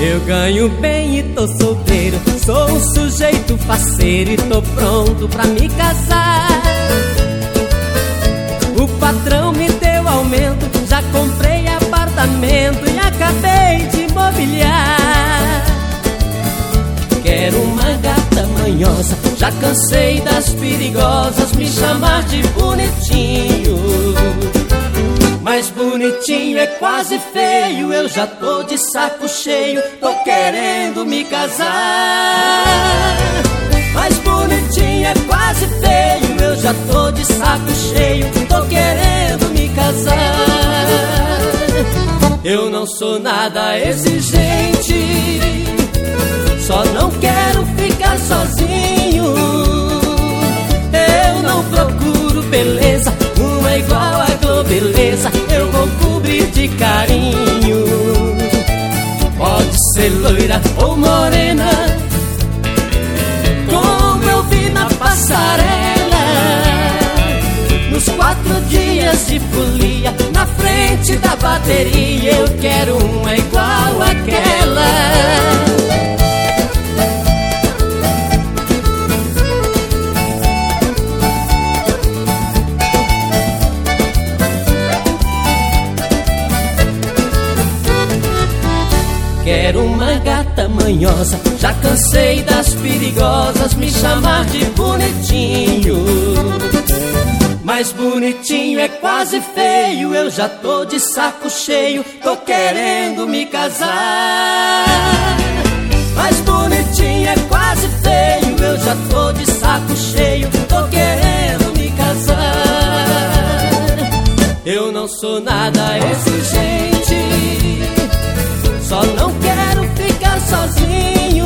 Eu ganho bem e tô solteiro, sou um sujeito faceiro e tô pronto pra me casar. O patrão me deu aumento, já comprei apartamento e acabei de mobiliar. Quero uma gata manhosa, já cansei das perigosas me chamar de bonitinho. Mas bonitinho é quase feio, eu já tô de saco cheio, tô querendo me casar. Mas bonitinho é quase feio, eu já tô de saco cheio, tô querendo me casar. Eu não sou nada exigente, só não quero ficar sozinho. Eu não procuro beleza, uma igual a Globeleza, eu vou cobrir de carinho. Pode ser loira ou morena, como eu vi na passarela. Nos 4 dias de folia, na frente da bateria, eu quero uma igual àquela. Quero uma gata manhosa, já cansei das perigosas me chamar de bonitinho. Mas bonitinho é quase feio, eu já tô de saco cheio, tô querendo me casar. Mas bonitinho é quase feio, eu já tô de saco cheio, tô querendo me casar. Eu não sou nada exigente, só não quero ficar sozinho.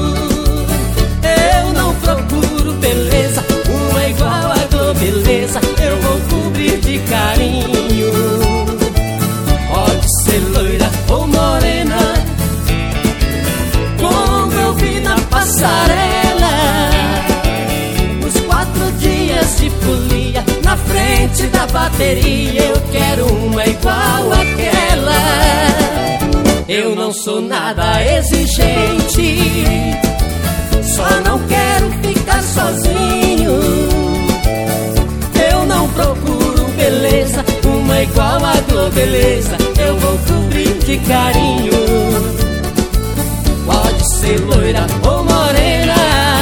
Eu não procuro beleza, uma igual a Globeleza, eu vou cobrir de carinho. Pode ser loira ou morena, como eu vi na passarela. Nos 4 dias de folia, na frente da bateria, eu quero uma igual àquela. Eu não sou nada exigente, só não quero ficar sozinho. Eu não procuro beleza, uma igual a Globeleza, eu vou cobrir de carinho. Pode ser loira ou morena,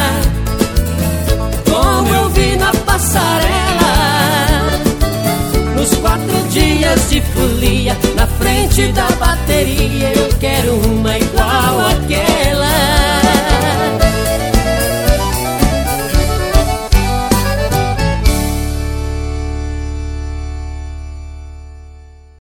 como eu vi na passarela. Nos 4 dias de folia, na frente da bateria, eu quero